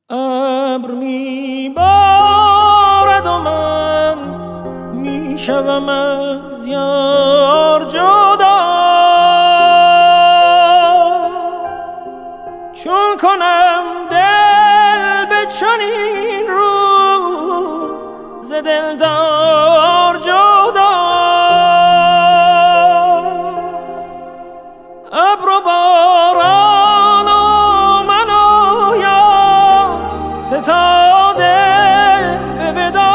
ابر میبارد و من میشوم از یار جدا، چون کنم دل به چنین روز ز دلدار جدا. ابر و باران و من و یار ستاده به ودا،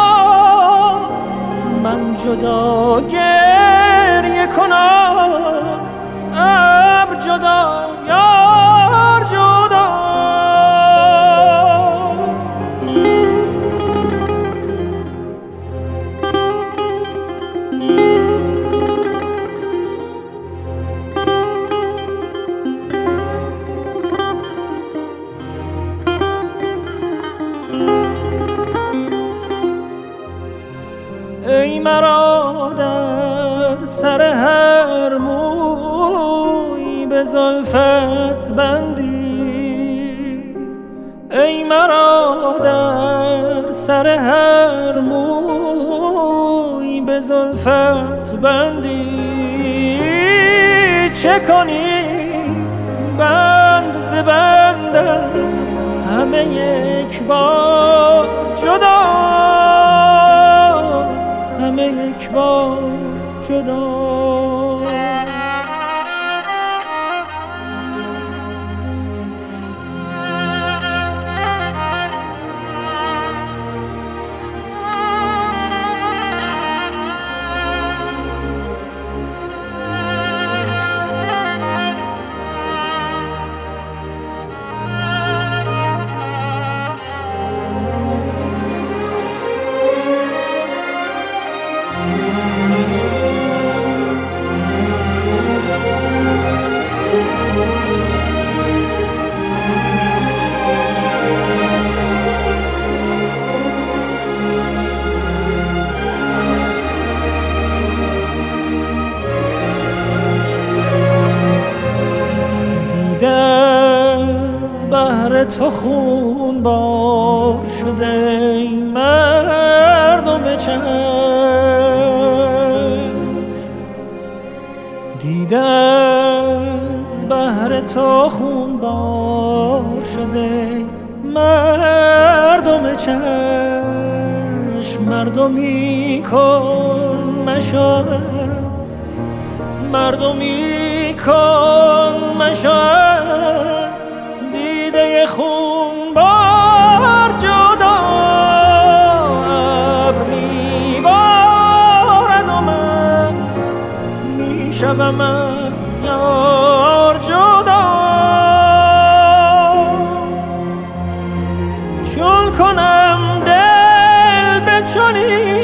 من جدا گریه کنم ابر جدا یار جدا. ای مرا در سر هر موی به زلفت بندی، ای مرا در سر هر موی به زلفت بندی، چه کنی بند ز بندم همه یک بار جدا، همه یک بار جدا. از بحر تو خون بار شده ای مردم چشم، دیده از بحر تو خون بار شده ای مردم چشم، مردمی کن مشاهد، مردمی کن مشاهد، دیده خون بار جدا. ابر میبارد و من میشوم از یار جدا، چون کنم دل به چنین